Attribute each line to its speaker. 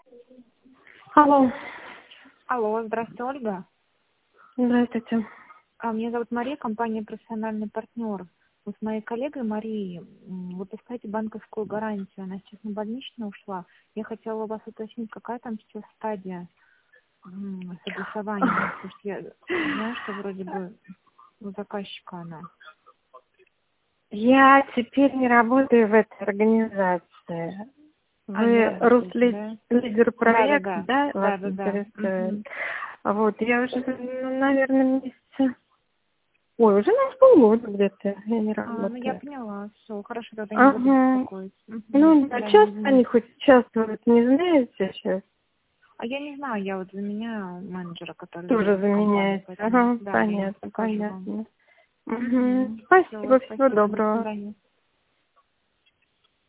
Speaker 1: Алло.
Speaker 2: Алло, здравствуйте, Ольга.
Speaker 1: Здравствуйте.
Speaker 2: Меня зовут Мария, компания «Профессиональный партнер». Вы с моей коллегой Марией выпускаете банковскую гарантию. Она сейчас на больничную ушла. Я хотела у вас уточнить, какая там сейчас стадия согласования. Потому что я знаю, что вроде бы у заказчика она.
Speaker 1: Я теперь не работаю в этой организации. Вы лидер проект, да? Вас интересует? Вот, я уже, наверное, месяца... Ой, уже на полгода где-то я не работаю.
Speaker 2: Ну, я поняла. Все, хорошо, тогда не буду беспокоить.
Speaker 1: Ну, а часто они хоть участвуют, не знаете сейчас?
Speaker 2: А я не знаю, я вот за меня менеджера, который...
Speaker 1: Тоже заменяете. Ага,
Speaker 2: да,
Speaker 1: понятно, понятно.
Speaker 2: Спасибо,
Speaker 1: Всего доброго.
Speaker 2: До свидания.